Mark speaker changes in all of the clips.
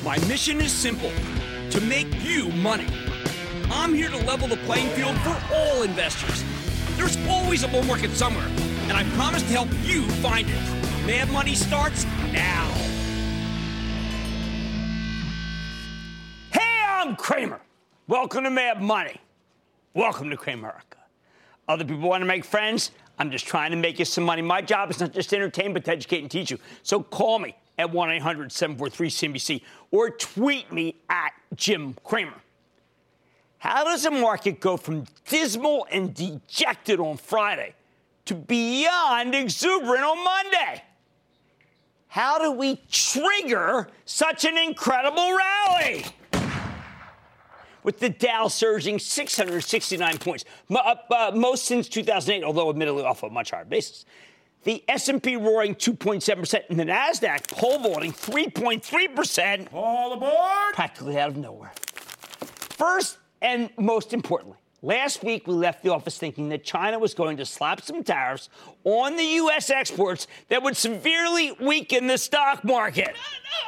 Speaker 1: My mission is simple, to make you money. I'm here to level the playing field for all investors. There's always a bull market somewhere, and I promise to help you find it. Mad Money starts now. Hey, I'm Cramer. Welcome to Mad Money. Welcome to Cramerica. Other people want to make friends. I'm just trying to make you some money. My job is not just to entertain, but to educate and teach you. So call me at 1-800-743-CNBC or tweet me at Jim Cramer. How does the market go from dismal and dejected on Friday to beyond exuberant on Monday? How do we trigger such an incredible rally? With the Dow surging 669 points, most since 2008, although admittedly off a much higher basis. The S&P roaring 2.7%, and the Nasdaq pole vaulting 3.3%.
Speaker 2: All aboard!
Speaker 1: Practically out of nowhere. First and most importantly, last week we left the office thinking that China was going to slap some tariffs on the U.S. exports that would severely weaken the stock market.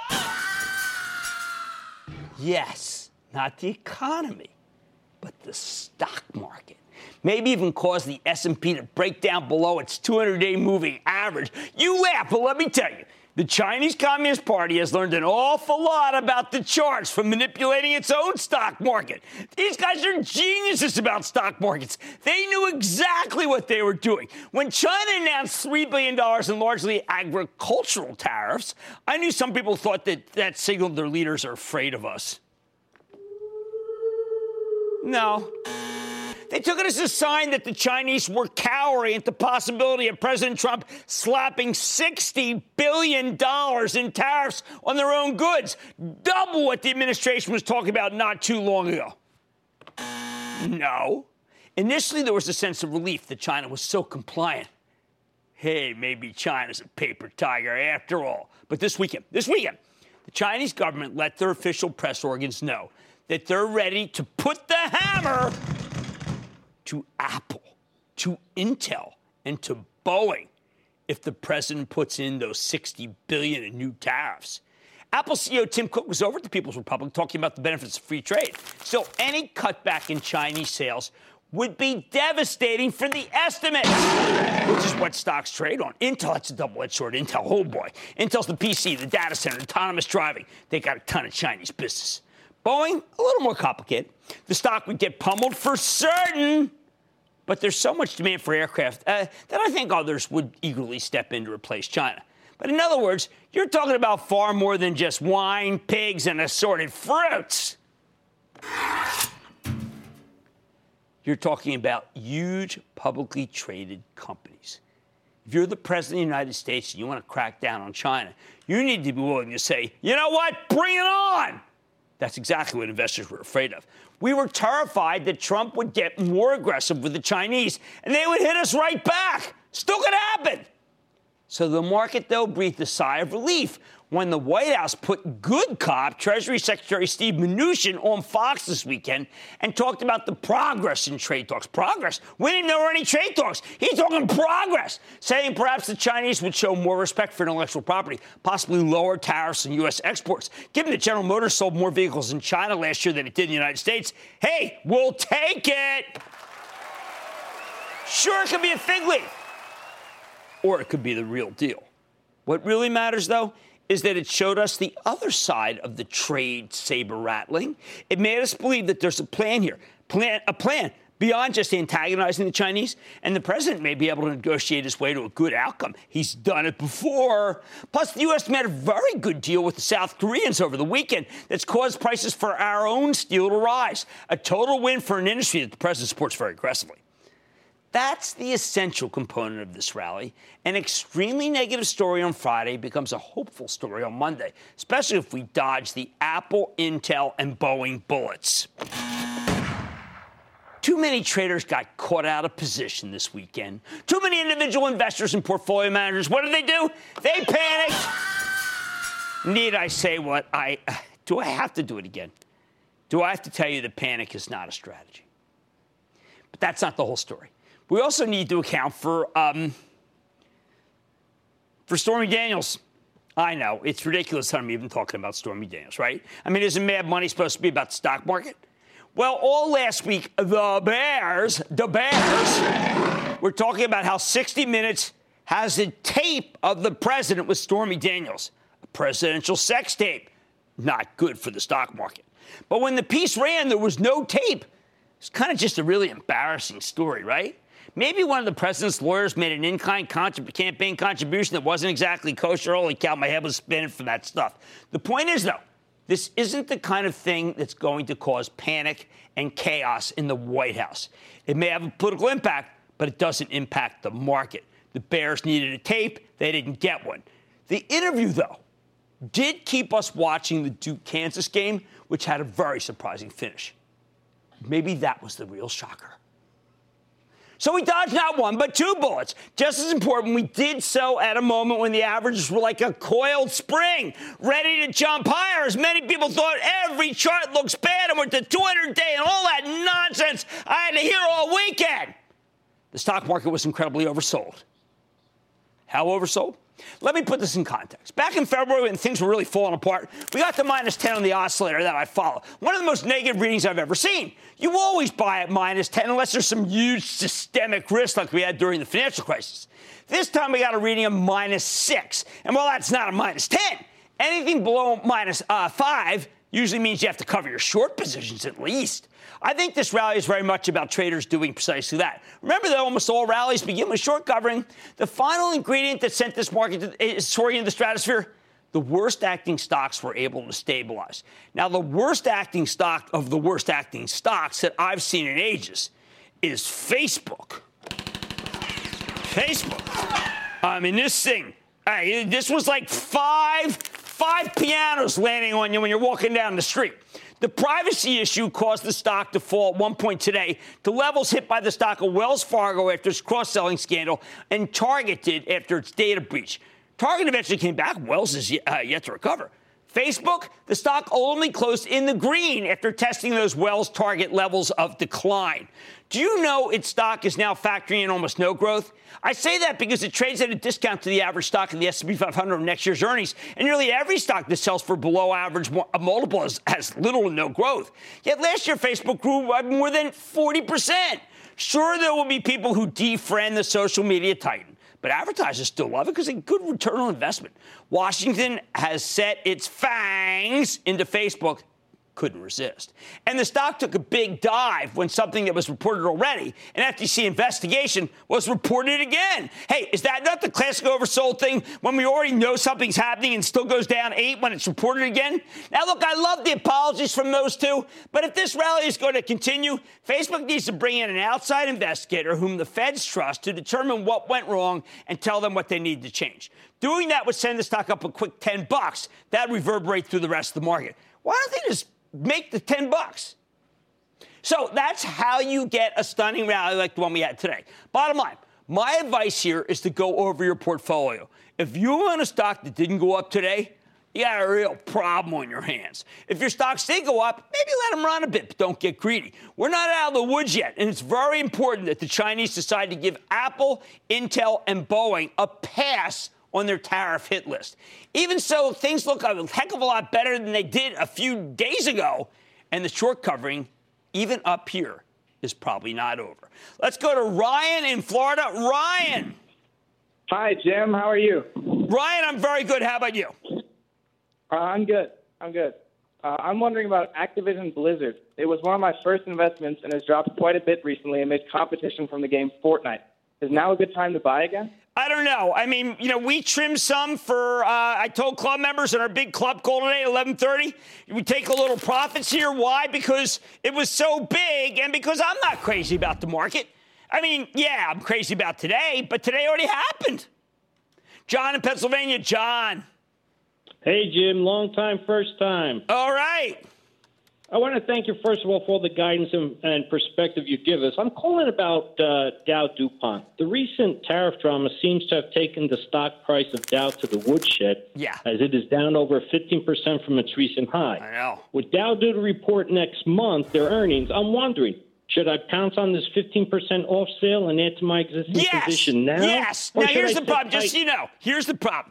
Speaker 1: Yes, not the economy, but the stock market. Maybe even cause the S&P to break down below its 200-day moving average. You laugh, but let me tell you, the Chinese Communist Party has learned an awful lot about the charts from manipulating its own stock market. These guys are geniuses about stock markets. They knew exactly what they were doing. When China announced $3 billion in largely agricultural tariffs, I knew some people thought that signaled their leaders are afraid of us. No. They took it as a sign that the Chinese were cowering at the possibility of President Trump slapping $60 billion in tariffs on their own goods, double what the administration was talking about not too long ago. No. Initially, there was a sense of relief that China was so compliant. Hey, maybe China's a paper tiger after all. But this weekend, the Chinese government let their official press organs know that they're ready to put the hammer to Apple, to Intel, and to Boeing if the president puts in those $60 billion in new tariffs. Apple CEO Tim Cook was over at the People's Republic talking about the benefits of free trade. So any cutback in Chinese sales would be devastating for the estimates, which is what stocks trade on. Intel, that's a double-edged sword. Intel, oh boy. Intel's the PC, the data center, autonomous driving. They got a ton of Chinese business. Boeing, a little more complicated. The stock would get pummeled for certain. But there's so much demand for aircraft that I think others would eagerly step in to replace China. But in other words, you're talking about far more than just wine, pigs, and assorted fruits. You're talking about huge publicly traded companies. If you're the president of the United States and you want to crack down on China, you need to be willing to say, you know what, bring it on. That's exactly what investors were afraid of. We were terrified that Trump would get more aggressive with the Chinese, and they would hit us right back. Still could happen. So the market, though, breathed a sigh of relief when the White House put good cop Treasury Secretary Steve Mnuchin on Fox this weekend and talked about the progress in trade talks. Progress? We didn't know there were any trade talks. He's talking progress, saying perhaps the Chinese would show more respect for intellectual property, possibly lower tariffs on U.S. exports. Given that General Motors sold more vehicles in China last year than it did in the United States, hey, we'll take it. Sure, it could be a fig leaf. Or it could be the real deal. What really matters, though, is that it showed us the other side of the trade saber rattling. It made us believe that there's a plan here, a plan beyond just antagonizing the Chinese, and the president may be able to negotiate his way to a good outcome. He's done it before. Plus, the U.S. made a very good deal with the South Koreans over the weekend that's caused prices for our own steel to rise, a total win for an industry that the president supports very aggressively. That's the essential component of this rally. An extremely negative story on Friday becomes a hopeful story on Monday, especially if we dodge the Apple, Intel, and Boeing bullets. Too many traders got caught out of position this weekend. Too many individual investors and portfolio managers, what did? They panicked. Need I say do I have to do it again? Do I have to tell you that panic is not a strategy? But that's not the whole story. We also need to account for Stormy Daniels. I know. It's ridiculous that I'm even talking about Stormy Daniels, right? I mean, isn't Mad Money supposed to be about the stock market? Well, all last week, the Bears, were talking about how 60 Minutes has a tape of the president with Stormy Daniels, a presidential sex tape. Not good for the stock market. But when the piece ran, there was no tape. It's kind of just a really embarrassing story, right? Maybe one of the president's lawyers made an in-kind campaign contribution that wasn't exactly kosher. Holy cow, my head was spinning for that stuff. The point is, though, this isn't the kind of thing that's going to cause panic and chaos in the White House. It may have a political impact, but it doesn't impact the market. The Bears needed a tape. They didn't get one. The interview, though, did keep us watching the Duke-Kansas game, which had a very surprising finish. Maybe that was the real shocker. So we dodged not one, but two bullets. Just as important, we did so at a moment when the averages were like a coiled spring, ready to jump higher, as many people thought every chart looks bad and we're at the 200-day and all that nonsense I had to hear all weekend. The stock market was incredibly oversold. How oversold? Let me put this in context. Back in February, when things were really falling apart, we got to minus 10 on the oscillator that I follow. One of the most negative readings I've ever seen. You always buy at minus 10 unless there's some huge systemic risk like we had during the financial crisis. This time we got a reading of minus 6. And while that's not a minus 10, anything below minus 5 usually means you have to cover your short positions at least. I think this rally is very much about traders doing precisely that. Remember that almost all rallies begin with short covering. The final ingredient that sent this market soaring into the stratosphere, the worst acting stocks were able to stabilize. Now, the worst acting stock of the worst acting stocks that I've seen in ages is Facebook. I mean, this thing, this was like five pianos landing on you when you're walking down the street. The privacy issue caused the stock to fall at one point today to levels hit by the stock of Wells Fargo after its cross-selling scandal and Target did after its data breach. Target eventually came back. Wells is yet to recover. Facebook, the stock only closed in the green after testing those Wells Target levels of decline. Do you know its stock is now factoring in almost no growth? I say that because it trades at a discount to the average stock in the S&P 500 of next year's earnings, and nearly every stock that sells for below average multiple has little to no growth. Yet last year, Facebook grew by more than 40%. Sure, there will be people who defriend the social media titan, but advertisers still love it because it's a good return on investment. Washington has set its fangs into Facebook. Couldn't resist. And the stock took a big dive when something that was reported already, an FTC investigation, was reported again. Hey, is that not the classic oversold thing when we already know something's happening and still goes down 8 when it's reported again? Now, look, I love the apologies from those two, but if this rally is going to continue, Facebook needs to bring in an outside investigator whom the feds trust to determine what went wrong and tell them what they need to change. Doing that would send the stock up a quick $10. That'd reverberate through the rest of the market. Why don't they just make the $10? So that's how you get a stunning rally like the one we had today. Bottom line, my advice here is to go over your portfolio. If you own a stock that didn't go up today, you got a real problem on your hands. If your stocks did go up, maybe let them run a bit, but don't get greedy. We're not out of the woods yet, and it's very important that the Chinese decide to give Apple, Intel, and Boeing a pass on their tariff hit list. Even so, things look a heck of a lot better than they did a few days ago, and the short covering, even up here, is probably not over. Let's go to Ryan in Florida. Ryan.
Speaker 2: Hi, Jim. How are you?
Speaker 1: Ryan, I'm very good. How about you?
Speaker 2: I'm good. I'm wondering about Activision Blizzard. It was one of my first investments and has dropped quite a bit recently amid competition from the game Fortnite. Is now a good time to buy again?
Speaker 1: I don't know. I mean, we trimmed some for, I told club members in our big club call today at 11:30. We take a little profits here. Why? Because it was so big and because I'm not crazy about the market. I mean, yeah, I'm crazy about today, but today already happened. John in Pennsylvania. John.
Speaker 3: Hey, Jim. Long time, first time.
Speaker 1: All right.
Speaker 3: I want to thank you, first of all, for all the guidance and perspective you give us. I'm calling about Dow DuPont. The recent tariff drama seems to have taken the stock price of Dow to the woodshed, as it is down over 15% from its recent high.
Speaker 1: I know.
Speaker 3: With Dow due to report next month their earnings, I'm wondering, should I pounce on this 15% off sale and add to my existing position now?
Speaker 1: Yes. Now, here's the problem. Just so you know, here's the problem.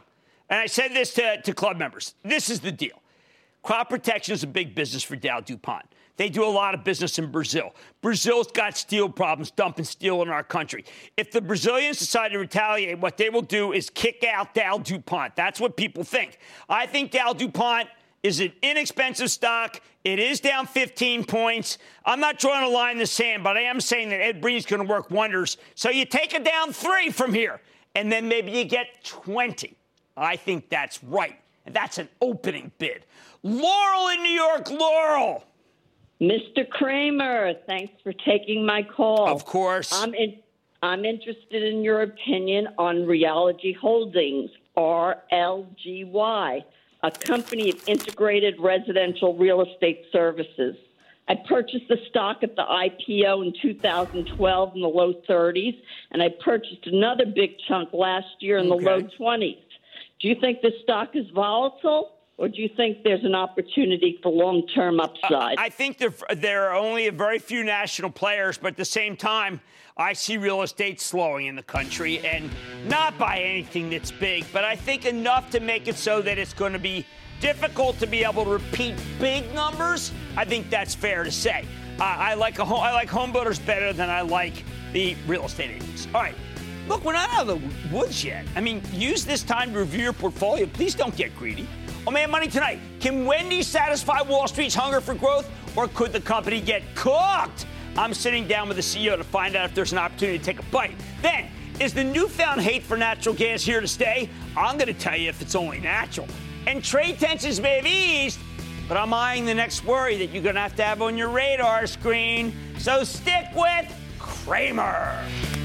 Speaker 1: And I said this to club members. This is the deal. Crop protection is a big business for Dow DuPont. They do a lot of business in Brazil. Brazil's got steel problems, dumping steel in our country. If the Brazilians decide to retaliate, what they will do is kick out Dow DuPont. That's what people think. I think Dow DuPont is an inexpensive stock. It is down 15 points. I'm not drawing a line in the sand, but I am saying that Ed Breen's going to work wonders. So you take it down 3 from here, and then maybe you get 20. I think that's right. And that's an opening bid. Laurel in New York. Laurel.
Speaker 4: Mr. Cramer, thanks for taking my call.
Speaker 1: Of course.
Speaker 4: I'm interested in your opinion on Realty Holdings, RLGY, a company of integrated residential real estate services. I purchased the stock at the IPO in 2012 in the low 30s, and I purchased another big chunk last year in the low 20s. Do you think the stock is volatile? Or do you think there's an opportunity for long-term upside?
Speaker 1: I think there are only a very few national players, but at the same time, I see real estate slowing in the country, and not by anything that's big, but I think enough to make it so that it's going to be difficult to be able to repeat big numbers. I think that's fair to say. I like home builders better than I like the real estate agents. All right. Look, we're not out of the woods yet. I mean, use this time to review your portfolio. Please don't get greedy. On Mad Money tonight, can Wendy's satisfy Wall Street's hunger for growth, or could the company get cooked? I'm sitting down with the CEO to find out if there's an opportunity to take a bite. Then, is the newfound hate for natural gas here to stay? I'm going to tell you if it's only natural. And trade tensions may have eased, but I'm eyeing the next worry that you're going to have on your radar screen. So stick with Cramer.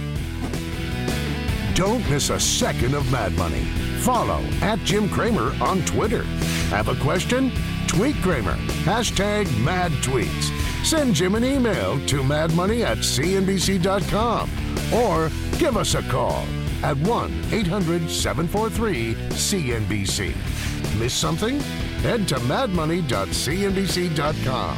Speaker 5: Don't miss a second of Mad Money. Follow @Jim Cramer on Twitter. Have a question? Tweet Cramer. #MadTweets. Send Jim an email to madmoney@cnbc.com or give us a call at 1-800-743-CNBC. Miss something? Head to madmoney.cnbc.com.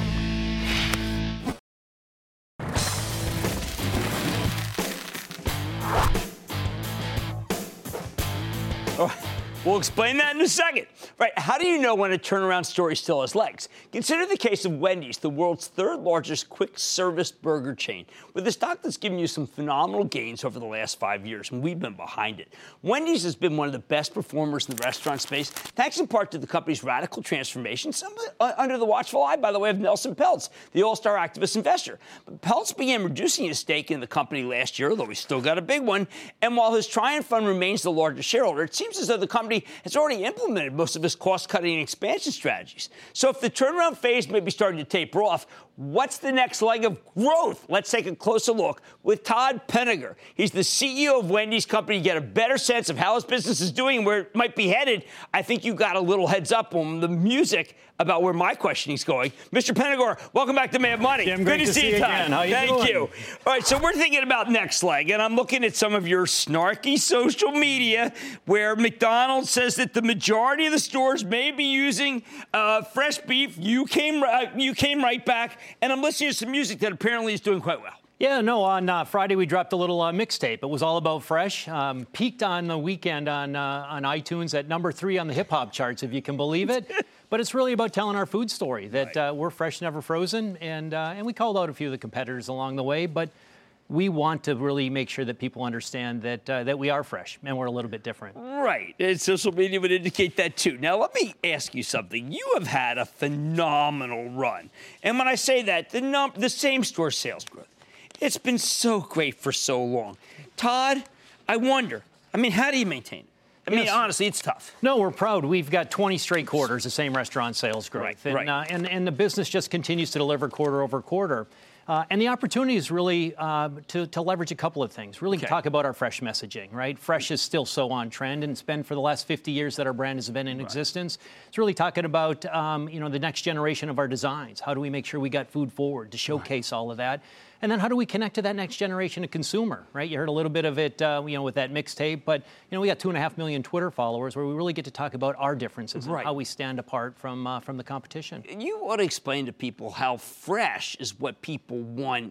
Speaker 1: We'll explain that in a second. Right, how do you know when a turnaround story still has legs? Consider the case of Wendy's, the world's third largest quick service burger chain, with a stock that's given you some phenomenal gains over the last 5 years, and we've been behind it. Wendy's has been one of the best performers in the restaurant space, thanks in part to the company's radical transformation, some of it under the watchful eye, by the way, of Nelson Peltz, the all-star activist investor. But Peltz began reducing his stake in the company last year, although he's still got a big one, and while his Triumph Fund remains the largest shareholder, it seems as though the company has already implemented most of his cost-cutting and expansion strategies. So if the turnaround phase may be starting to taper off, what's the next leg of growth? Let's take a closer look with Todd Penegor. He's the CEO of Wendy's company. You get a better sense of how his business is doing and where it might be headed. I think you got a little heads up on the music about where my questioning's going. Mr. Penegor, welcome back to Mad Money.
Speaker 6: Jim, good to see you again. How you doing?
Speaker 1: Thank you. All right, so we're thinking about next leg, and I'm looking at some of your snarky social media where McDonald's says that the majority of the stores may be using fresh beef. You came right back, and I'm listening to some music that apparently is doing quite well.
Speaker 6: Yeah, no, on Friday we dropped a little mixtape. It was all about fresh. Peaked on the weekend on iTunes at number 3 on the hip-hop charts, if you can believe it. But it's really about telling our food story, that we're fresh, never frozen. And we called out a few of the competitors along the way, but we want to really make sure that people understand that we are fresh and we're a little bit different.
Speaker 1: Right. And social media would indicate that, too. Now, let me ask you something. You have had a phenomenal run. And when I say that, the same-store sales growth, it's been so great for so long. Todd, I wonder, how do you maintain it? Honestly, it's tough.
Speaker 6: No, we're proud. We've got 20 straight quarters of same restaurant sales growth.
Speaker 1: Right.
Speaker 6: And the business just continues to deliver quarter over quarter. And the opportunity is really to leverage a couple of things. Really talk about our fresh messaging, right? Fresh is still so on trend, and it's been for the last 50 years that our brand has been in existence. It's really talking about, the next generation of our designs. How do we make sure we got food forward to showcase all of that? And then how do we connect to that next generation of consumer, right? You heard a little bit of it, with that mixtape, but, we got 2.5 million Twitter followers where we really get to talk about our differences and how we stand apart from the competition.
Speaker 1: You ought to explain to people how fresh is what people want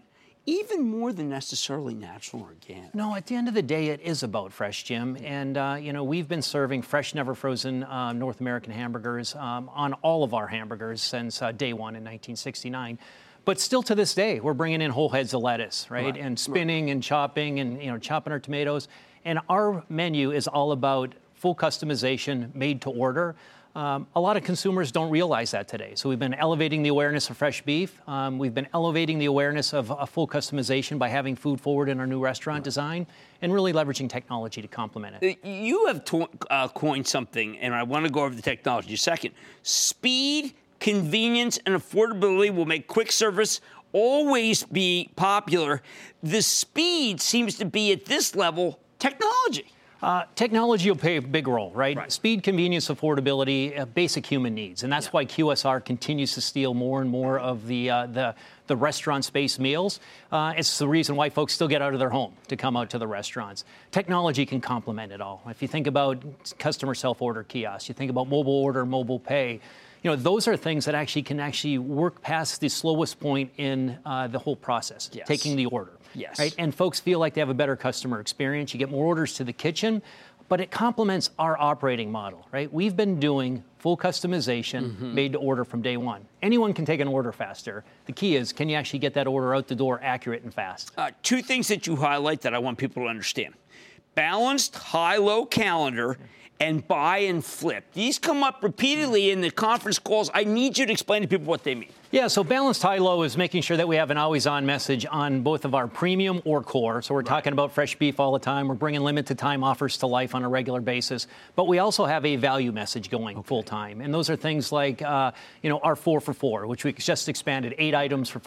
Speaker 1: even more than necessarily natural or organic.
Speaker 6: No, at the end of the day, it is about fresh, Jim. And, we've been serving fresh, never frozen North American hamburgers on all of our hamburgers since day one in 1969. But still to this day, we're bringing in whole heads of lettuce, right? And spinning and chopping and, chopping our tomatoes. And our menu is all about full customization, made to order. A lot of consumers don't realize that today. So we've been elevating the awareness of fresh beef. We've been elevating the awareness of a full customization by having food forward in our new restaurant design and really leveraging technology to complement it.
Speaker 1: You have coined something, and I want to go over the technology in a second. Speed, convenience, and affordability will make quick service always be popular. The speed seems to be at this level technology.
Speaker 6: Technology will play a big role, right? Speed, convenience, affordability, basic human needs. And that's why QSR continues to steal more and more of the restaurant space meals. It's the reason why folks still get out of their home to come out to the restaurants. Technology can complement it all. If you think about customer self-order kiosks, you think about mobile order, mobile pay, those are things that can work past the slowest point in the whole process, taking the order.
Speaker 1: Yes.
Speaker 6: Right? And folks feel like they have a better customer experience. You get more orders to the kitchen, but it complements our operating model, right? We've been doing full customization, made to order from day one. Anyone can take an order faster. The key is, can you actually get that order out the door accurate and fast?
Speaker 1: Two things that you highlight that I want people to understand. Balanced high-low calendar and buy and flip. These come up repeatedly in the conference calls. I need you to explain to people what they mean.
Speaker 6: Yeah, so balanced high-low is making sure that we have an always-on message on both of our premium or core. So we're talking about fresh beef all the time. We're bringing limited-time offers to life on a regular basis. But we also have a value message going full-time. And those are things like, our 4 for $4, which we just expanded. 8 items for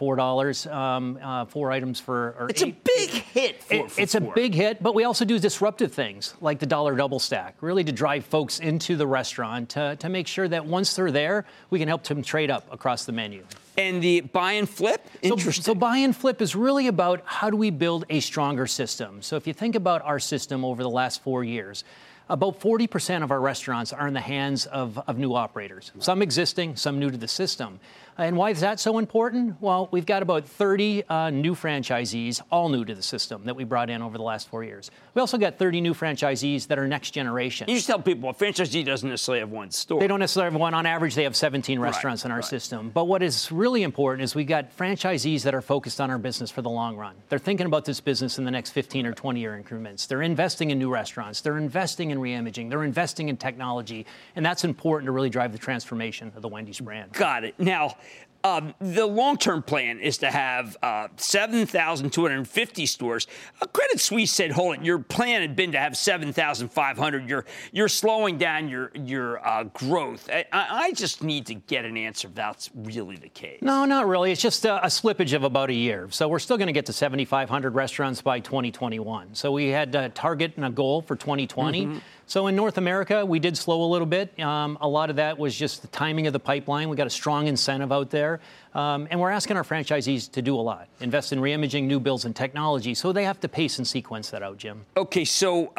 Speaker 6: $4, 4 items for...
Speaker 1: It's a big hit, 4 for $4.
Speaker 6: It's a big hit, but we also do disruptive things like the dollar double stack, really to drive folks into the restaurant to make sure that once they're there, we can help them trade up across the menu.
Speaker 1: And the buy and flip? Interesting.
Speaker 6: So buy and flip is really about how do we build a stronger system. So if you think about our system over the last 4 years, about 40% of our restaurants are in the hands of new operators, some existing, some new to the system. And why is that so important? Well, we've got about 30 new franchisees, all new to the system, that we brought in over the last 4 years. We also got 30 new franchisees that are next generation.
Speaker 1: You just tell people a franchisee doesn't necessarily have one store.
Speaker 6: They don't necessarily have one. On average, they have 17 restaurants in our system. But what is really important is we got franchisees that are focused on our business for the long run. They're thinking about this business in the next 15 or 20-year increments. They're investing in new restaurants. They're investing in reimaging. They're investing in technology. And that's important to really drive the transformation of the Wendy's brand.
Speaker 1: Got it. Now, the long-term plan is to have 7,250 stores. Credit Suisse said, hold it, your plan had been to have 7,500. You're slowing down your growth. I just need to get an answer if that's really the case.
Speaker 6: No, not really. It's just a slippage of about a year. So we're still going to get to 7,500 restaurants by 2021. So we had a target and a goal for 2020. So in North America, we did slow a little bit. A lot of that was just the timing of the pipeline. We got a strong incentive out there. And we're asking our franchisees to do a lot, invest in reimaging, new builds, and technology. So they have to pace and sequence that out, Jim.
Speaker 1: Okay, so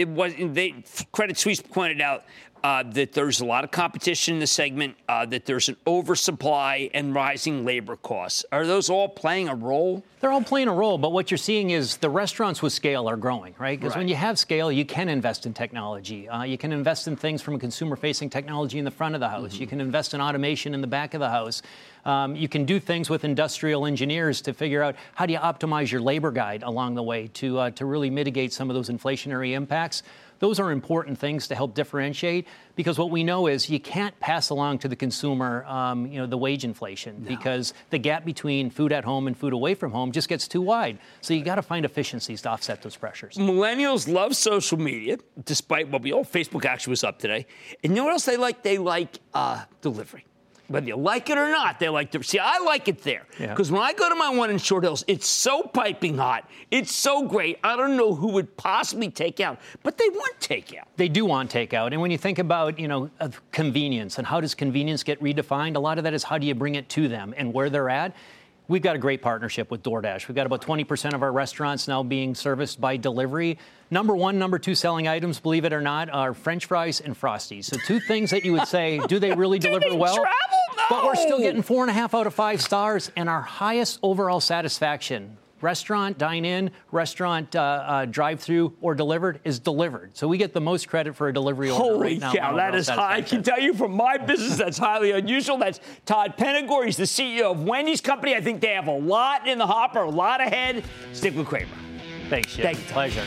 Speaker 1: Credit Suisse pointed out that there's a lot of competition in the segment, that there's an oversupply and rising labor costs. Are those all playing a role?
Speaker 6: They're all playing a role, but what you're seeing is the restaurants with scale are growing, right? Because when you have scale, you can invest in technology. You can invest in things from consumer-facing technology in the front of the house. You can invest in automation in the back of the house. You can do things with industrial engineers to figure out how do you optimize your labor guide along the way to really mitigate some of those inflationary impacts. Those are important things to help differentiate, because what we know is you can't pass along to the consumer, the wage inflation, because the gap between food at home and food away from home just gets too wide. So you got to find efficiencies to offset those pressures.
Speaker 1: Millennials love social media, despite what Facebook actually was up today. And you know what else they like? They like delivery. Whether you like it or not, they like to see. I like it there because when I go to my one in Short Hills, it's so piping hot. It's so great. I don't know who would possibly take out, but they want takeout.
Speaker 6: They do want takeout. And when you think about, convenience and how does convenience get redefined, a lot of that is how do you bring it to them and where they're at. We've got a great partnership with DoorDash. We've got about 20% of our restaurants now being serviced by delivery. Number 1, number 2 selling items, believe it or not, are French fries and Frosties. So 2 things that you would say, do they really deliver well?
Speaker 1: Travel? No.
Speaker 6: But we're still getting 4.5 out of 5 stars, and our highest overall satisfaction Restaurant, dine-in, restaurant, drive-through, or delivered is delivered. So we get the most credit for a delivery order right now.
Speaker 1: Holy cow, that is high. I can tell you from my business, that's highly unusual. That's Todd Penegor. He's the CEO of Wendy's Company. I think they have a lot in the hopper, a lot ahead. Stick with Cramer.
Speaker 6: Thanks, Jim.
Speaker 1: Thank you.
Speaker 6: Pleasure.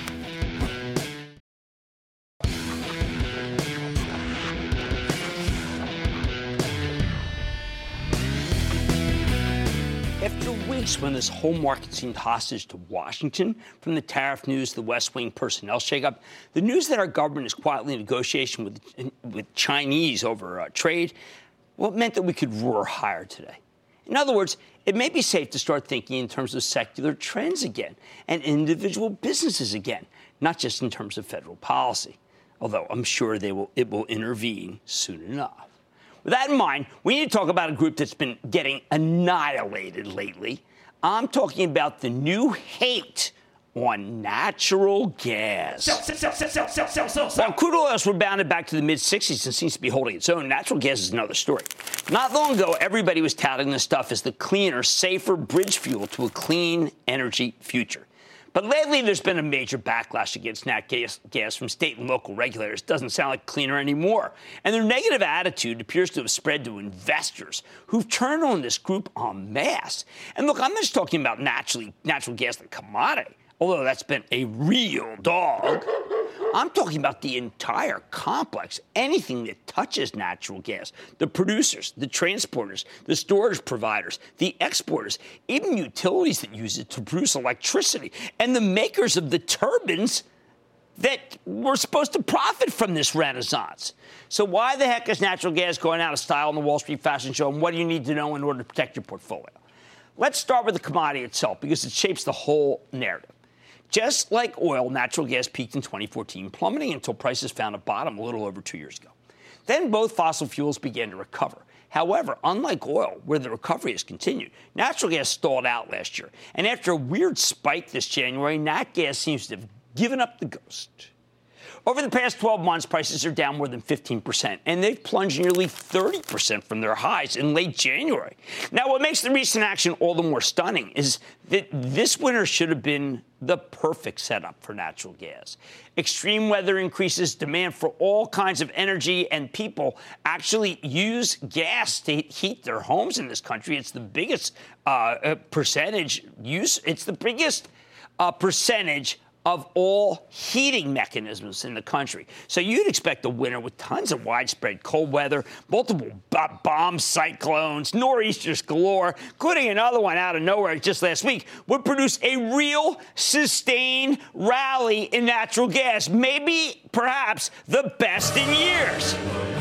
Speaker 1: After weeks when this whole market seemed hostage to Washington, from the tariff news to the West Wing personnel shakeup, the news that our government is quietly in negotiation with Chinese over trade, well, it meant that we could roar higher today. In other words, it may be safe to start thinking in terms of secular trends again and individual businesses again, not just in terms of federal policy, although I'm sure it will intervene soon enough. With that in mind, we need to talk about a group that's been getting annihilated lately. I'm talking about the new hate on natural gas. While crude oil has rebounded back to the mid-60s and seems to be holding its own, natural gas is another story. Not long ago, everybody was touting this stuff as the cleaner, safer bridge fuel to a clean energy future. But lately, there's been a major backlash against nat gas from state and local regulators. It doesn't sound like cleaner anymore. And their negative attitude appears to have spread to investors who've turned on this group en masse. And look, I'm not just talking about natural gas, the commodity, although that's been a real dog. I'm talking about the entire complex, anything that touches natural gas, the producers, the transporters, the storage providers, the exporters, even utilities that use it to produce electricity, and the makers of the turbines that were supposed to profit from this renaissance. So why the heck is natural gas going out of style on the Wall Street fashion show, and what do you need to know in order to protect your portfolio? Let's start with the commodity itself, because it shapes the whole narrative. Just like oil, natural gas peaked in 2014, plummeting until prices found a bottom a little over 2 years ago. Then both fossil fuels began to recover. However, unlike oil, where the recovery has continued, natural gas stalled out last year. And after a weird spike this January, nat gas seems to have given up the ghost. Over the past 12 months, prices are down more than 15%, and they've plunged nearly 30% from their highs in late January. Now, what makes the recent action all the more stunning is that this winter should have been the perfect setup for natural gas. Extreme weather increases demand for all kinds of energy, and people actually use gas to heat their homes in this country. It's the biggest percentage use. It's the biggest percentage of all heating mechanisms in the country. So you'd expect a winter with tons of widespread cold weather, multiple bomb cyclones, nor'easters galore, including another one out of nowhere just last week, would produce a real sustained rally in natural gas, maybe, perhaps, the best in years.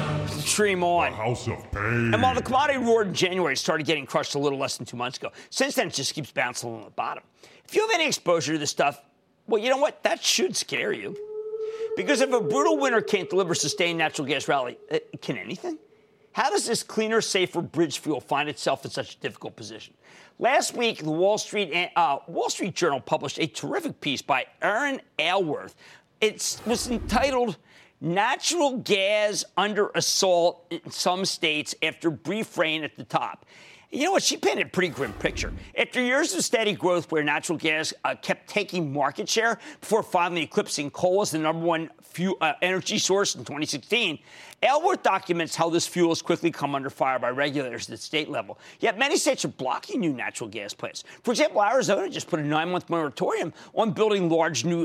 Speaker 1: Stream on.
Speaker 7: House of Pain.
Speaker 1: And while the commodity roared in January, it started getting crushed a little less than 2 months ago. Since then, it just keeps bouncing along the bottom. If you have any exposure to this stuff, well, you know what? That should scare you. Because if a brutal winter can't deliver sustained natural gas rally, can anything? How does this cleaner, safer bridge fuel find itself in such a difficult position? Last week, the Wall Street Journal published a terrific piece by Aaron Aylworth. It was entitled Natural Gas Under Assault in Some States After Brief Rain at the Top. You know what? She painted a pretty grim picture. After years of steady growth where natural gas kept taking market share before finally eclipsing coal as the number one energy source in 2016, Aylworth documents how this fuel has quickly come under fire by regulators at the state level. Yet many states are blocking new natural gas plants. For example, Arizona just put a 9-month moratorium on building large new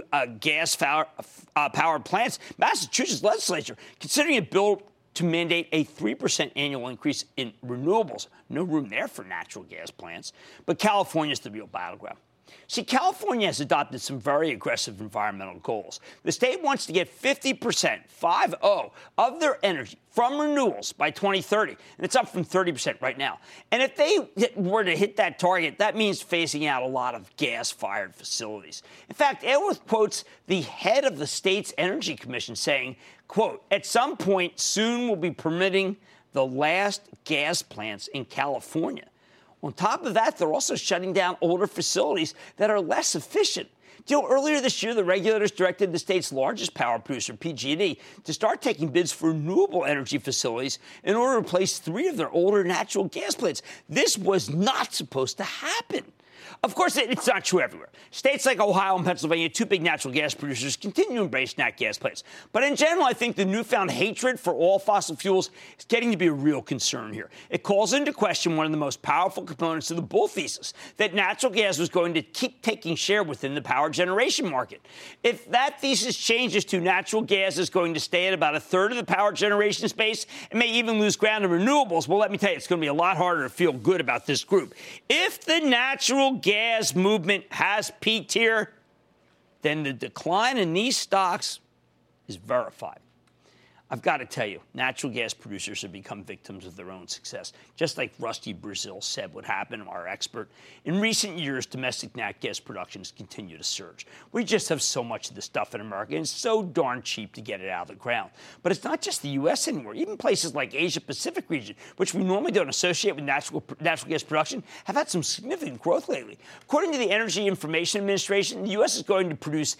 Speaker 1: gas-powered plants. Massachusetts legislature considering a bill to mandate a 3% annual increase in renewables. No room there for natural gas plants. But California's the real battleground. See, California has adopted some very aggressive environmental goals. The state wants to get 50%, 5-0, of their energy from renewables by 2030, and it's up from 30% right now. And if they were to hit that target, that means phasing out a lot of gas-fired facilities. In fact, Aylworth quotes the head of the state's energy commission saying, quote, at some point soon we'll be permitting the last gas plants in California. On top of that, they're also shutting down older facilities that are less efficient. Earlier this year, the regulators directed the state's largest power producer, PG&E, to start taking bids for renewable energy facilities in order to replace 3 of their older natural gas plants. This was not supposed to happen. Of course, it's not true everywhere. States like Ohio and Pennsylvania, two big natural gas producers, continue to embrace nat gas plants. But in general, I think the newfound hatred for all fossil fuels is getting to be a real concern here. It calls into question one of the most powerful components of the bull thesis, that natural gas was going to keep taking share within the power generation market. If that thesis changes to natural gas is going to stay at about a third of the power generation space and may even lose ground in renewables, well, let me tell you, it's going to be a lot harder to feel good about this group. If the natural gas movement has peaked here, then the decline in these stocks is verified. I've got to tell you, natural gas producers have become victims of their own success. Just like Rusty Brazil said would happen, our expert. In recent years, domestic nat gas production has continued to surge. We just have so much of this stuff in America, and it's so darn cheap to get it out of the ground. But it's not just the U.S. anymore. Even places like Asia-Pacific region, which we normally don't associate with natural gas production, have had some significant growth lately. According to the Energy Information Administration, the U.S. is going to produce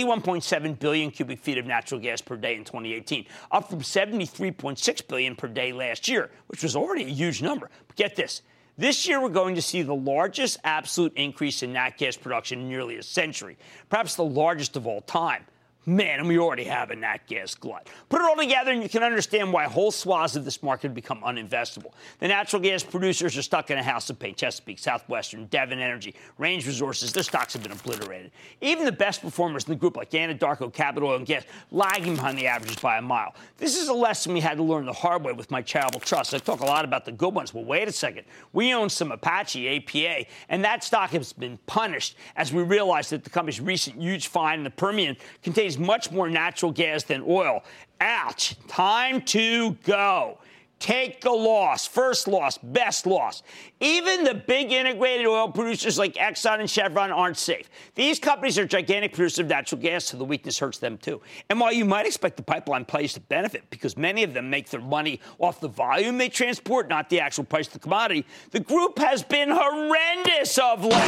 Speaker 1: 81.7 billion cubic feet of natural gas per day in 2018, up from 73.6 billion per day last year, which was already a huge number. But get this. This year, we're going to see the largest absolute increase in nat gas production in nearly a century, perhaps the largest of all time. Man, and we already have a nat gas glut. Put it all together and you can understand why whole swaths of this market have become uninvestable. The natural gas producers are stuck in a house of pain. Chesapeake, Southwestern, Devon Energy, Range Resources, their stocks have been obliterated. Even the best performers in the group like Anadarko, Capital Oil and Gas, lagging behind the averages by a mile. This is a lesson we had to learn the hard way with my charitable trust. I talk a lot about the good ones. Well, wait a second. We own some Apache, APA, and that stock has been punished as we realized that the company's recent huge find in the Permian contains much more natural gas than oil. Ouch. Time to go. Take the loss. First loss, best loss. Even the big integrated oil producers like Exxon and Chevron aren't safe. These companies are gigantic producers of natural gas, so the weakness hurts them too. And while you might expect the pipeline plays to benefit because many of them make their money off the volume they transport, not the actual price of the commodity, the group has been horrendous of late.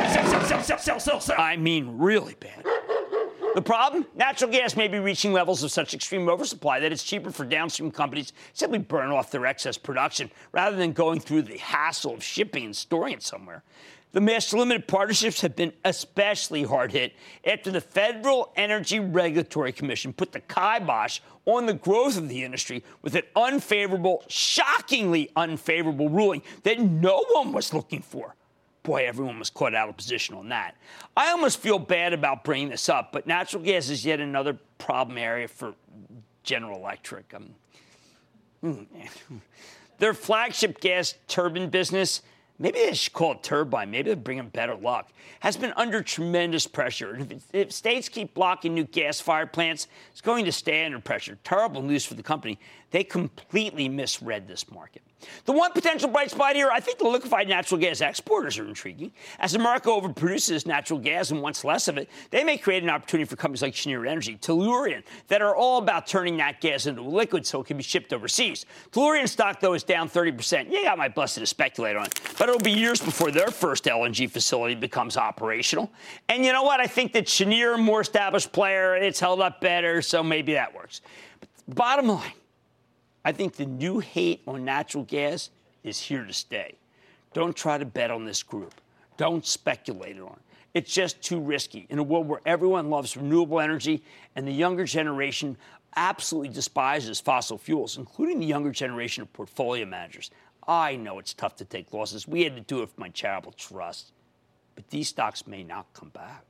Speaker 1: I mean, really bad. The problem? Natural gas may be reaching levels of such extreme oversupply that it's cheaper for downstream companies to simply burn off their excess production rather than going through the hassle of shipping and storing it somewhere. The master limited partnerships have been especially hard hit after the Federal Energy Regulatory Commission put the kibosh on the growth of the industry with an unfavorable, shockingly unfavorable ruling that no one was looking for. Boy, everyone was caught out of position on that. I almost feel bad about bringing this up, but natural gas is yet another problem area for General Electric. Their flagship gas turbine business, maybe they should call it turbine, maybe they'll bring them better luck, has been under tremendous pressure. And if states keep blocking new gas-fired plants, it's going to stay under pressure. Terrible news for the company. They completely misread this market. The one potential bright spot here, I think the liquefied natural gas exporters are intriguing. As America overproduces natural gas and wants less of it, they may create an opportunity for companies like Cheniere Energy, Tellurian, that are all about turning nat gas into a liquid so it can be shipped overseas. Tellurian stock, though, is down 30%. You got my blessing to speculate on it. But it'll be years before their first LNG facility becomes operational. And you know what? I think that Cheniere, a more established player, it's held up better, so maybe that works. But bottom line, I think the new hate on natural gas is here to stay. Don't try to bet on this group. Don't speculate on it. It's just too risky. In a world where everyone loves renewable energy and the younger generation absolutely despises fossil fuels, including the younger generation of portfolio managers, I know it's tough to take losses. We had to do it with my charitable trust. But these stocks may not come back.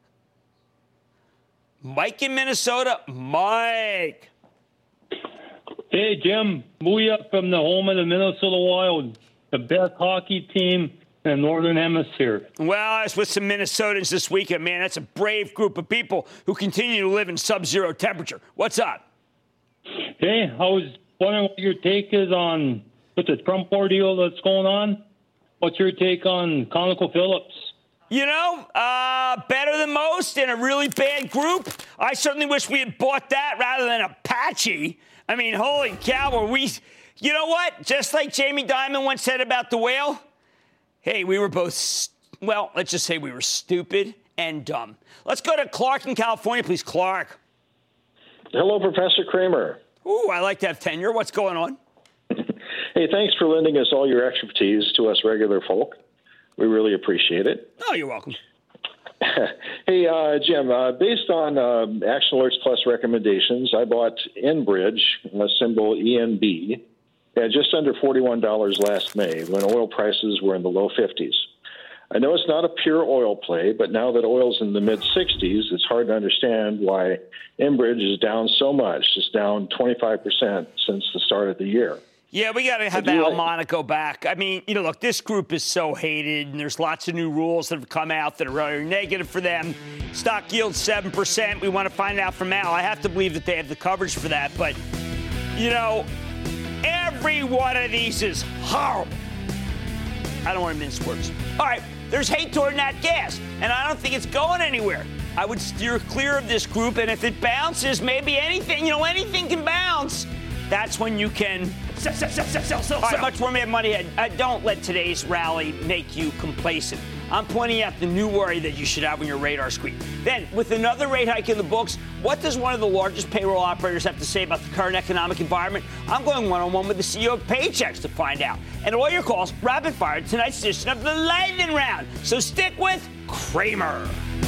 Speaker 1: Mike in Minnesota. Mike.
Speaker 7: Hey, Jim. Booyah from the home of the Minnesota Wild, the best hockey team in the Northern Hemisphere.
Speaker 1: Well, I was with some Minnesotans this weekend, man. That's a brave group of people who continue to live in sub-zero temperature. What's up?
Speaker 7: Hey, I was wondering what your take is on with the Trump ordeal that's going on. What's your take on ConocoPhillips?
Speaker 1: You know, better than most in a really bad group. I certainly wish we had bought that rather than Apache. I mean, holy cow, you know what? Just like Jamie Dimon once said about the whale, hey, we were both, let's just say we were stupid and dumb. Let's go to Clark in California, please. Clark.
Speaker 8: Hello, Professor Kramer.
Speaker 1: Ooh, I like to have tenure. What's going on?
Speaker 8: Hey, thanks for lending us all your expertise to us regular folk. We really appreciate it.
Speaker 1: Oh, you're welcome.
Speaker 8: Hey, Jim, based on Action Alerts Plus recommendations, I bought Enbridge, symbol ENB, at just under $41 last May when oil prices were in the low 50s. I know it's not a pure oil play, but now that oil's in the mid-60s, it's hard to understand why Enbridge is down so much. It's down 25% since the start of the year.
Speaker 1: Yeah, we got to have Al Monaco back. I mean, look, this group is so hated, and there's lots of new rules that have come out that are really negative for them. Stock yield 7%. We want to find out from Al. I have to believe that they have the coverage for that, but, every one of these is horrible. I don't want to mince words. All right, there's hate toward nat gas, and I don't think it's going anywhere. I would steer clear of this group, and if it bounces, maybe anything, anything can bounce. That's when you can sell. All right, much more Mad Money ahead. Don't let today's rally make you complacent. I'm pointing out the new worry that you should have on your radar screen. Then, with another rate hike in the books, what does one of the largest payroll operators have to say about the current economic environment? I'm going one-on-one with the CEO of Paychex to find out. And all your calls, rapid fire, tonight's edition of the Lightning Round. So stick with Cramer.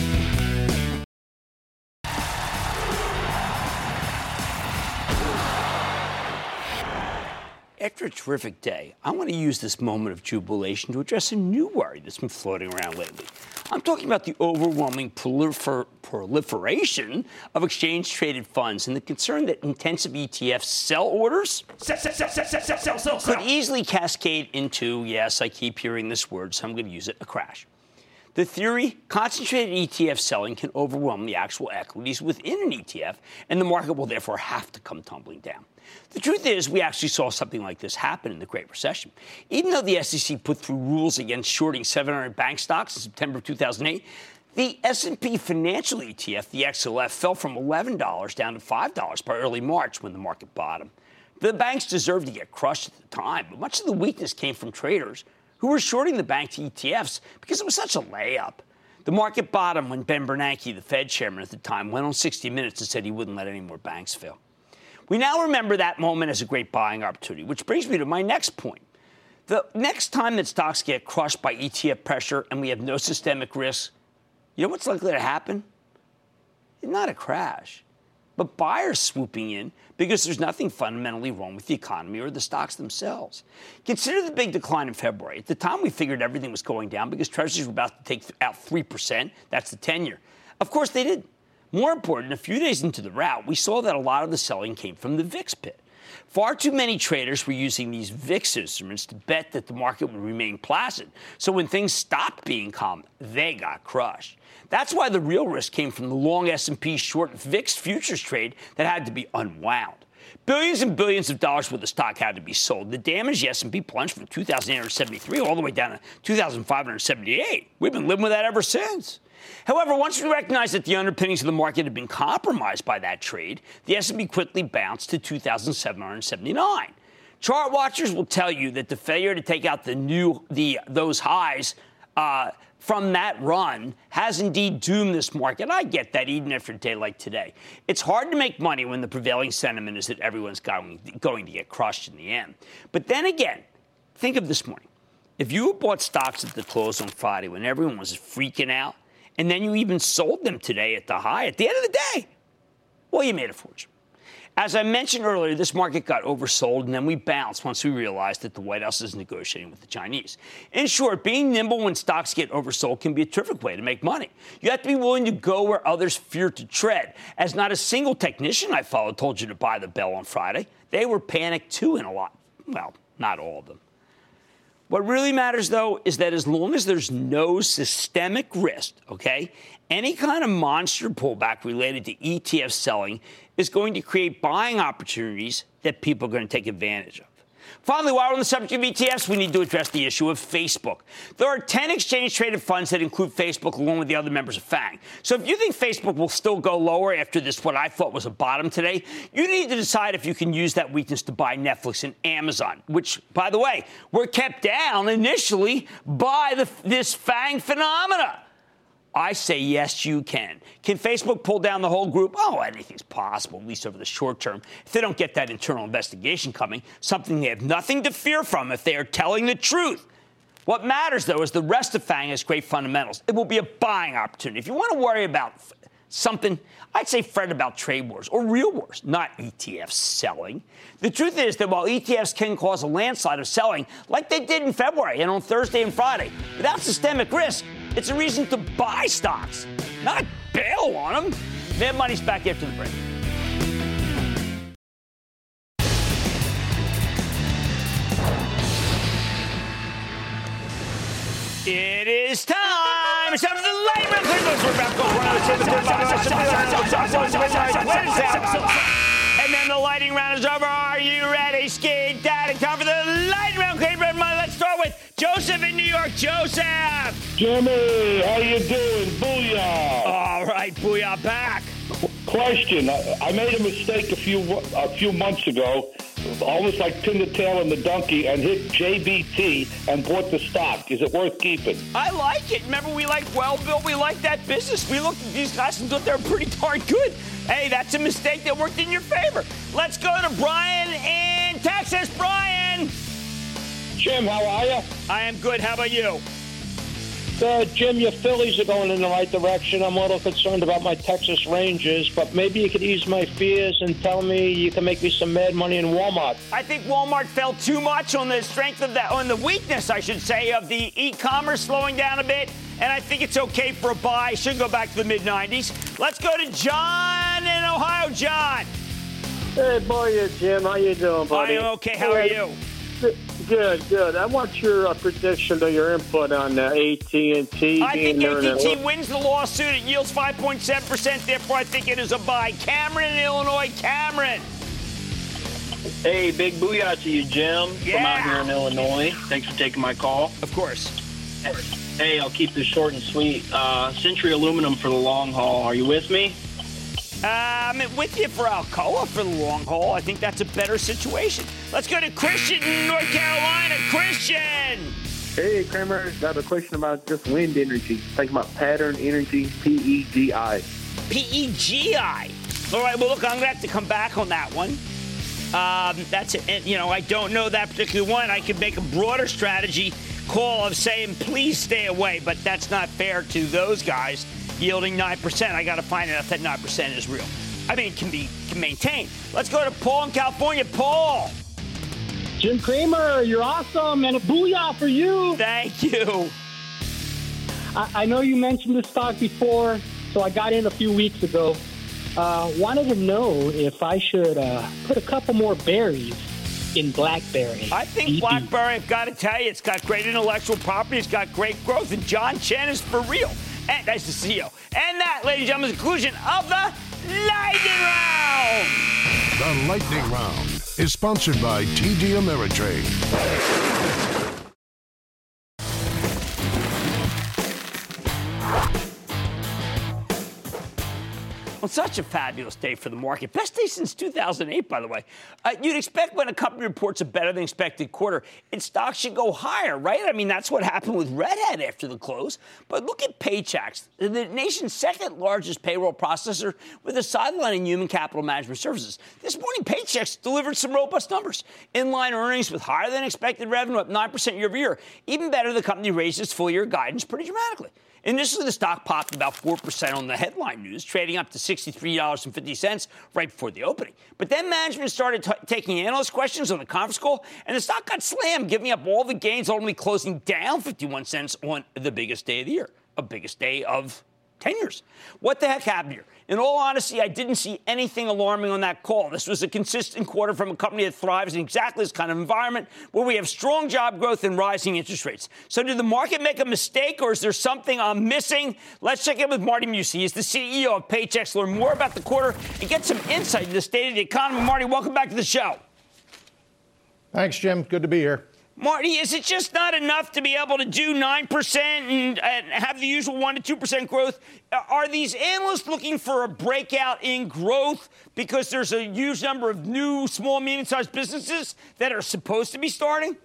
Speaker 1: After a terrific day, I want to use this moment of jubilation to address a new worry that's been floating around lately. I'm talking about the overwhelming proliferation of exchange-traded funds and the concern that intensive ETF sell orders could easily cascade into, yes, I keep hearing this word, so I'm going to use it, a crash. The theory, concentrated ETF selling can overwhelm the actual equities within an ETF, and the market will therefore have to come tumbling down. The truth is, we actually saw something like this happen in the Great Recession. Even though the SEC put through rules against shorting 700 bank stocks in September of 2008, the S&P Financial ETF, the XLF, fell from $11 down to $5 by early March when the market bottomed. The banks deserved to get crushed at the time, but much of the weakness came from traders who were shorting the bank to ETFs because it was such a layup. The market bottomed when Ben Bernanke, the Fed chairman at the time, went on 60 Minutes and said he wouldn't let any more banks fail. We now remember that moment as a great buying opportunity, which brings me to my next point. The next time that stocks get crushed by ETF pressure and we have no systemic risk, you know what's likely to happen? It's not a crash, but buyers swooping in because there's nothing fundamentally wrong with the economy or the stocks themselves. Consider the big decline in February. At the time, we figured everything was going down because treasuries were about to take out 3%. That's the 10-year. Of course, they didn't. More important, a few days into the rout, we saw that a lot of the selling came from the VIX pit. Far too many traders were using these VIX instruments to bet that the market would remain placid. So when things stopped being calm, they got crushed. That's why the real risk came from the long S&P short VIX futures trade that had to be unwound. Billions and billions of dollars worth of stock had to be sold. The damage the S&P plunged from 2,873 all the way down to 2,578. We've been living with that ever since. However, once we recognized that the underpinnings of the market had been compromised by that trade, the S&P quickly bounced to 2,779. Chart watchers will tell you that the failure to take out those highs from that run has indeed doomed this market. I get that even after a day like today. It's hard to make money when the prevailing sentiment is that everyone's going to get crushed in the end. But then again, think of this morning. If you bought stocks at the close on Friday when everyone was freaking out, and then you even sold them today at the high, at the end of the day, well, you made a fortune. As I mentioned earlier, this market got oversold, and then we bounced once we realized that the White House is negotiating with the Chinese. In short, being nimble when stocks get oversold can be a terrific way to make money. You have to be willing to go where others fear to tread. As not a single technician I followed told you to buy the bell on Friday. They were panicked, too, in a lot. Well, not all of them. What really matters, though, is that as long as there's no systemic risk, okay, any kind of monster pullback related to ETF selling is going to create buying opportunities that people are going to take advantage of. Finally, while we're on the subject of ETFs, we need to address the issue of Facebook. There are 10 exchange-traded funds that include Facebook along with the other members of FANG. So if you think Facebook will still go lower after this, what I thought was a bottom today, you need to decide if you can use that weakness to buy Netflix and Amazon, which, by the way, were kept down initially by this FANG phenomena. I say yes, you can. Can Facebook pull down the whole group? Oh, anything's possible, at least over the short term. If they don't get that internal investigation coming, something they have nothing to fear from if they are telling the truth. What matters, though, is the rest of FANG has great fundamentals. It will be a buying opportunity. If you want to worry about something, I'd say fret about trade wars or real wars, not ETFs selling. The truth is that while ETFs can cause a landslide of selling, like they did in February and on Thursday and Friday, without systemic risk, it's a reason to buy stocks, not bail on them. Mad Money's back after the break. It is time. It's time for the lightning round. We're about to go and then the lightning round is over. Are you ready, Ski Daddy? Time for the lightning round. Let's start with Joseph in New York. Joseph.
Speaker 9: Jimmy, how you doing? Booyah.
Speaker 1: All right, booyah back.
Speaker 9: Question. I made a mistake a few months ago, almost like pin the tail on the donkey, and hit JBT and bought the stock. Is it worth keeping?
Speaker 1: I like it. Remember, we like Bill. We like that business. We looked at these guys and thought they were pretty darn good. Hey, that's a mistake that worked in your favor. Let's go to Brian in Texas. Brian.
Speaker 9: Jim, how are you?
Speaker 1: I am good. How about you?
Speaker 3: Good. Jim, your Phillies are going in the right direction. I'm a little concerned about my Texas Rangers, but maybe you could ease my fears and tell me you can make me some mad money in Walmart.
Speaker 1: I think Walmart fell too much on the strength of that, on the weakness, I should say, of the e-commerce slowing down a bit, and I think it's okay for a buy. Should go back to the mid-90s. Let's go to John in Ohio. John.
Speaker 10: Hey, boy, Jim. How you doing, buddy?
Speaker 1: I am okay. How are you?
Speaker 10: Good. I want your prediction or your input on AT&T.
Speaker 1: I think AT&T wins the lawsuit. It yields 5.7%. Therefore, I think it is a buy. Cameron in Illinois. Cameron.
Speaker 11: Hey, big booyah to you, Jim.
Speaker 1: Yeah.
Speaker 11: From out here in Illinois. Thanks for taking my call.
Speaker 1: Of course.
Speaker 11: Hey, I'll keep this short and sweet. Century Aluminum for the long haul. Are you with me?
Speaker 1: I'm with you for Alcoa for the long haul. I think that's a better situation. Let's go to Christian in North Carolina. Christian!
Speaker 12: Hey, Kramer. Got a question about just wind energy. Thinking about Pattern Energy, PEGI.
Speaker 1: PEGI. All right, well, look, I'm going to have to come back on that one. That's it. And, I don't know that particular one. I could make a broader strategy call of saying, please stay away, but that's not fair to those guys. Yielding 9%. I got to find out if that 9% is real. I mean, it can maintain. Let's go to Paul in California. Paul.
Speaker 13: Jim Cramer, you're awesome, and a booyah for you.
Speaker 1: Thank you.
Speaker 13: I know you mentioned this stock before, so I got in a few weeks ago. Wanted to know if I should put a couple more berries in BlackBerry.
Speaker 1: I think BlackBerry, I've got to tell you, it's got great intellectual property. It's got great growth, and John Chen is for real. And nice to see you. And that, ladies and gentlemen, is the conclusion of the Lightning Round.
Speaker 5: The Lightning Round is sponsored by TD Ameritrade.
Speaker 1: Well, such a fabulous day for the market. Best day since 2008, by the way. You'd expect when a company reports a better than expected quarter, its stock should go higher, right? I mean, that's what happened with Red Hat after the close. But look at Paychex, the nation's second largest payroll processor with a sideline in human capital management services. This morning, Paychex delivered some robust numbers. Inline earnings with higher than expected revenue, up 9% year over year. Even better, the company raised its full year guidance pretty dramatically. Initially, the stock popped about 4% on the headline news, trading up to $63.50 right before the opening. But then management started taking analyst questions on the conference call, and the stock got slammed, giving up all the gains, ultimately closing down 51 cents on the biggest day of the year, a biggest day of 10 years. What the heck happened here? In all honesty, I didn't see anything alarming on that call. This was a consistent quarter from a company that thrives in exactly this kind of environment where we have strong job growth and rising interest rates. So did the market make a mistake, or is there something I'm missing? Let's check in with Marty Mucci. He's the CEO of Paychex. Learn more about the quarter and get some insight into the state of the economy. Marty, welcome back to the show.
Speaker 14: Thanks, Jim. Good to be here.
Speaker 1: Marty, is it just not enough to be able to do 9% and have the usual 1% to 2% growth? Are these analysts looking for a breakout in growth because there's a huge number of new small, medium-sized businesses that are supposed to be starting?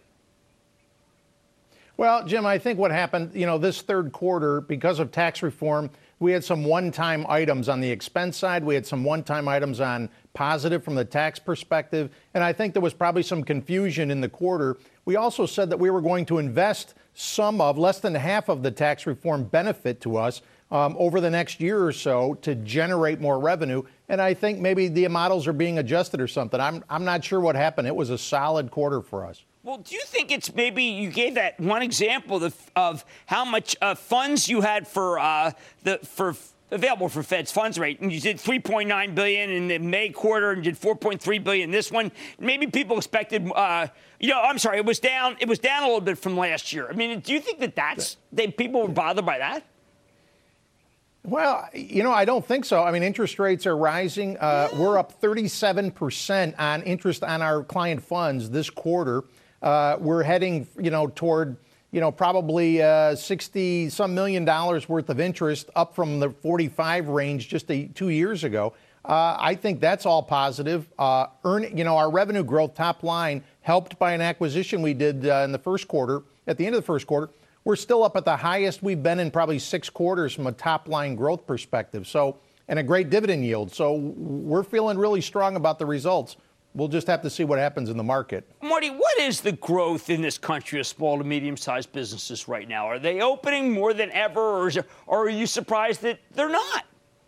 Speaker 14: Well, Jim, I think what happened, this third quarter, because of tax reform, we had some one-time items on the expense side. We had some one-time items on positive from the tax perspective. And I think there was probably some confusion in the quarter. We also said that we were going to invest some of, less than half of the tax reform benefit to us over the next year or so to generate more revenue. And I think maybe the models are being adjusted or something. I'm not sure what happened. It was a solid quarter for us.
Speaker 1: Well, do you think it's maybe you gave that one example of how much funds you had for available for Fed's funds rate, and you did $3.9 billion in the May quarter and did $4.3 billion this one. Maybe people expected, it was down. It was down a little bit from last year. I mean, do you think that people were bothered by that?
Speaker 14: Well, I don't think so. I mean, interest rates are rising. We're up 37% on interest on our client funds this quarter. We're heading, toward, probably $60-some million worth of interest, up from the 45 range just 2 years ago. I think that's all positive. Our revenue growth top line helped by an acquisition we did in the first quarter. At the end of the first quarter, we're still up at the highest we've been in probably 6 quarters from a top line growth perspective. So, and a great dividend yield. So we're feeling really strong about the results. We'll just have to see what happens in the market.
Speaker 1: Marty, what is the growth in this country of small to medium-sized businesses right now? Are they opening more than ever, or are you surprised that they're not?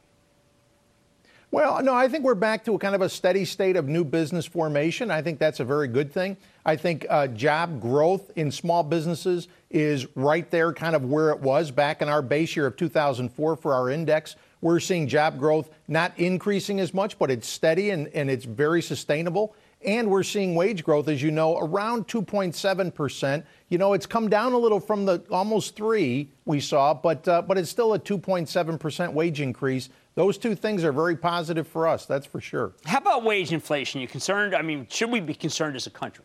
Speaker 14: Well, no, I think we're back to a kind of a steady state of new business formation. I think that's a very good thing. I think job growth in small businesses is right there kind of where it was back in our base year of 2004 for our index. We're seeing job growth not increasing as much, but it's steady and it's very sustainable. And we're seeing wage growth, as you know, around 2.7%. It's come down a little from the almost 3 we saw, but it's still a 2.7% wage increase. Those two things are very positive for us, that's for sure.
Speaker 1: How about wage inflation? You concerned? I mean, should we be concerned as a country?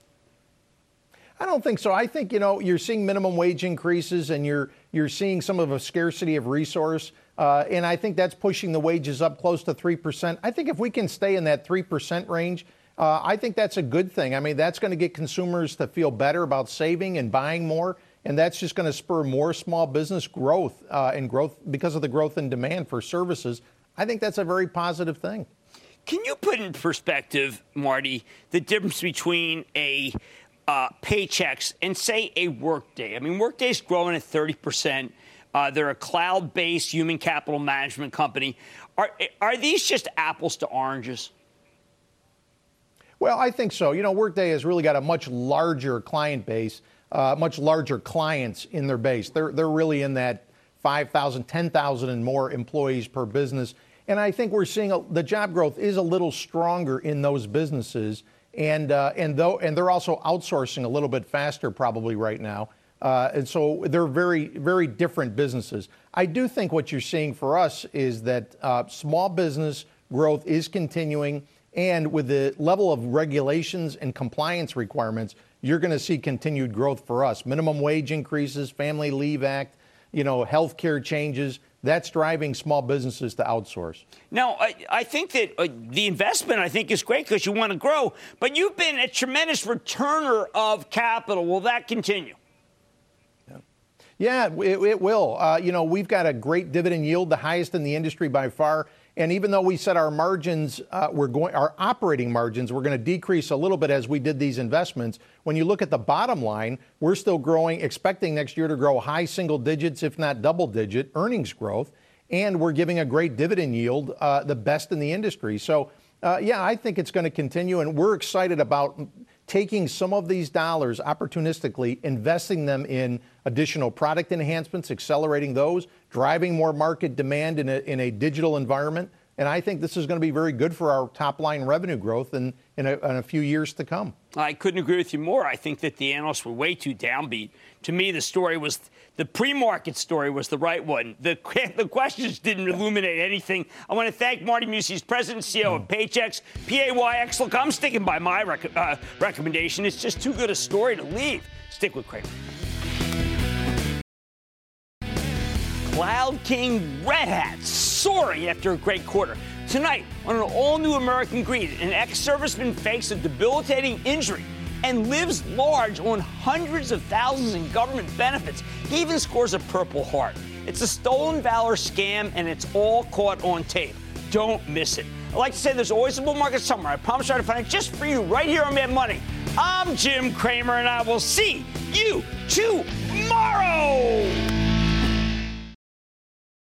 Speaker 14: I don't think so. I think, you're seeing minimum wage increases and you're seeing some of a scarcity of resource. And I think that's pushing the wages up close to 3%. I think if we can stay in that 3% range, I think that's a good thing. I mean, that's going to get consumers to feel better about saving and buying more. And that's just going to spur more small business growth and growth because of the growth in demand for services. I think that's a very positive thing.
Speaker 1: Can you put in perspective, Marty, the difference between a Paychex and, say, a Workday? I mean, Workday's growing at 30%. They're a cloud-based human capital management company. Are these just apples to oranges?
Speaker 14: Well, I think so. Workday has really got a much larger client base, much larger clients in their base. They're really in that 5,000, 10,000 and more employees per business. And I think we're seeing the job growth is a little stronger in those businesses. And they're also outsourcing a little bit faster probably right now. And so they're very, very different businesses. I do think what you're seeing for us is that small business growth is continuing. And with the level of regulations and compliance requirements, you're going to see continued growth for us. Minimum wage increases, Family Leave Act, health care changes. That's driving small businesses to outsource.
Speaker 1: Now, I think that the investment, I think, is great because you want to grow. But you've been a tremendous returner of capital. Will that continue?
Speaker 14: Yeah, it will. We've got a great dividend yield, the highest in the industry by far. And even though we said our margins, our operating margins were going to decrease a little bit as we did these investments, when you look at the bottom line, we're still growing, expecting next year to grow high single digits, if not double digit earnings growth. And we're giving a great dividend yield, the best in the industry. So, I think it's going to continue. And we're excited about taking some of these dollars opportunistically, investing them in additional product enhancements, accelerating those, driving more market demand in a digital environment. And I think this is going to be very good for our top line revenue growth in a few years to come.
Speaker 1: I couldn't agree with you more. I think that the analysts were way too downbeat. To me, the pre-market story was the right one. The questions didn't illuminate anything. I want to thank Marty Mucci, he's president and CEO of Paychex, Payx. Look, I'm sticking by my recommendation. It's just too good a story to leave. Stick with Cramer. Cloud King Red Hat soaring after a great quarter. Tonight, on an all-new American Greed, an ex-serviceman fakes a debilitating injury and lives large on hundreds of thousands in government benefits. He even scores a Purple Heart. It's a stolen valor scam, and it's all caught on tape. Don't miss it. I like to say there's always a bull market somewhere. I promise I'll find it just for you right here on Mad Money. I'm Jim Cramer, and I will see you tomorrow.